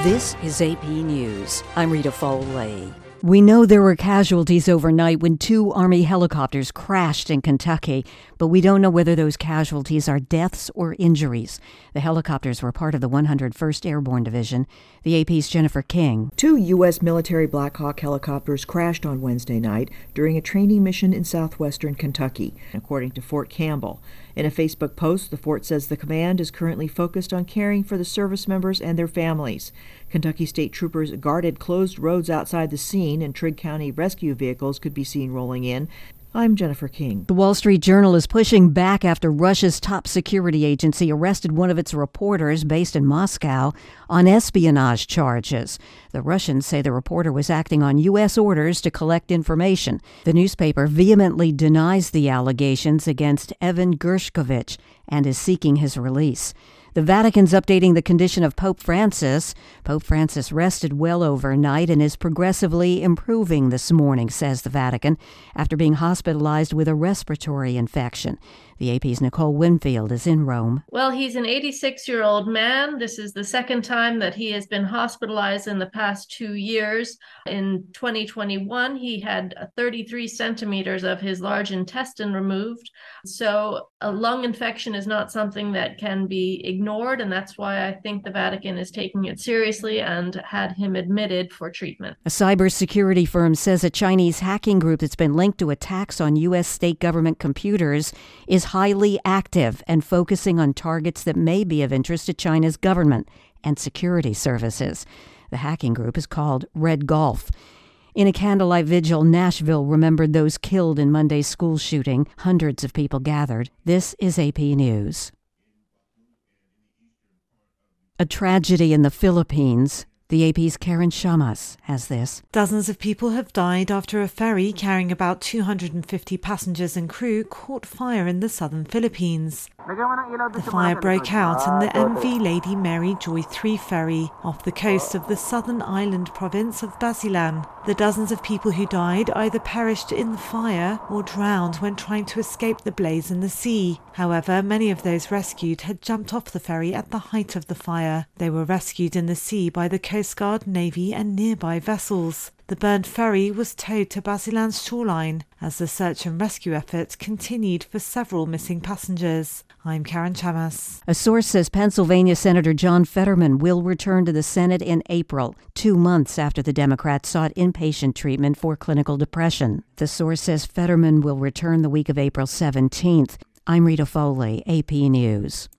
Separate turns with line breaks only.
This is AP News. I'm Rita Foley. We know there were casualties overnight when 2 Army helicopters crashed in Kentucky, but we don't know whether those casualties are deaths or injuries. The helicopters were part of the 101st Airborne Division. The AP's Jennifer King.
2 U.S. military Black Hawk helicopters crashed on Wednesday night during a training mission in southwestern Kentucky, according to Fort Campbell. In a Facebook post, the fort says the command is currently focused on caring for the service members and their families. Kentucky state troopers guarded closed roads outside the scene, and Trigg County rescue vehicles could be seen rolling in. I'm Jennifer King.
The Wall Street Journal is pushing back after Russia's top security agency arrested one of its reporters based in Moscow on espionage charges. The Russians say the reporter was acting on U.S. orders to collect information. The newspaper vehemently denies the allegations against Evan Gershkovich and is seeking his release. The Vatican's updating the condition of Pope Francis. Pope Francis rested well overnight and is progressively improving this morning, says the Vatican, after being hospitalized with a respiratory infection. The AP's Nicole Winfield is in Rome.
Well, he's an 86-year-old man. This is the second time that he has been hospitalized in the past 2 years. In 2021, he had 33 centimeters of his large intestine removed. So a lung infection is not something that can be ignored, and that's why I think the Vatican is taking it seriously and had him admitted for treatment.
A cybersecurity firm says a Chinese hacking group that's been linked to attacks on U.S. state government computers is highly active and focusing on targets that may be of interest to China's government and security services. The hacking group is called Red Gulf. In a candlelight vigil, Nashville remembered those killed in Monday's school shooting. Hundreds of people gathered. This is AP News. A tragedy in the Philippines. The AP's Karen Shamas has this.
Dozens of people have died after a ferry carrying about 250 passengers and crew caught fire in the southern Philippines. The fire broke out in the MV Lady Mary Joy 3 ferry off the coast of the southern island province of Basilan. The dozens of people who died either perished in the fire or drowned when trying to escape the blaze in the sea. However, many of those rescued had jumped off the ferry at the height of the fire. They were rescued in the sea by the Coast Guard, Navy and nearby vessels. The burned ferry was towed to Basilan's shoreline as the search and rescue effort continued for several missing passengers. I'm Karen Chamas.
A source says Pennsylvania Senator John Fetterman will return to the Senate in April, 2 months after the Democrats sought inpatient treatment for clinical depression. The source says Fetterman will return the week of April 17th. I'm Rita Foley, AP News.